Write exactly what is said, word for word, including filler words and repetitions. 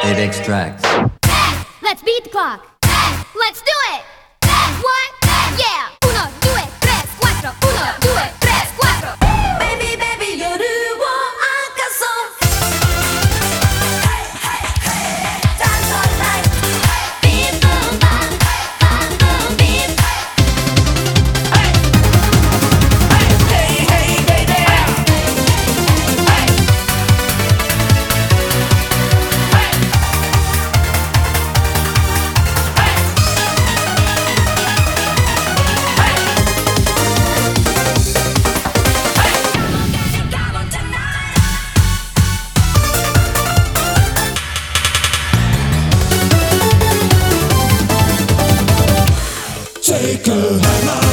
It extracts. Let's beat the clock. Let's do it. One, yeah. Uno, due, tres, cuatro. Uno, due, tres, cuatro. Baby, baby,夜を明かそう。Dance all night. Beat boom bang, bang boom beat. Hey, hey, hey, baby. Hey, Take a hammer.